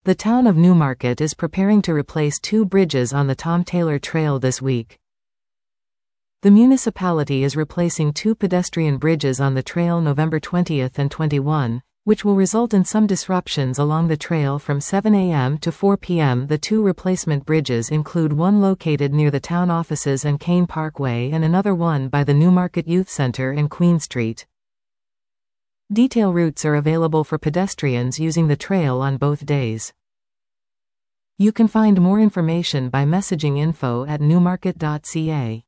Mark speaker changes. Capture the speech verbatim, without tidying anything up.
Speaker 1: The town of Newmarket is preparing to replace two bridges on the Tom Taylor Trail this week. The municipality is replacing two pedestrian bridges on the trail November twentieth and twenty-first, which will result in some disruptions along the trail from seven a m to four p m The two replacement bridges include one located near the town offices and Kane Parkway and another one by the Newmarket Youth Center and Queen Street. Detail routes are available for pedestrians using the trail on both days. You can find more information by messaging info at newmarket dot c a.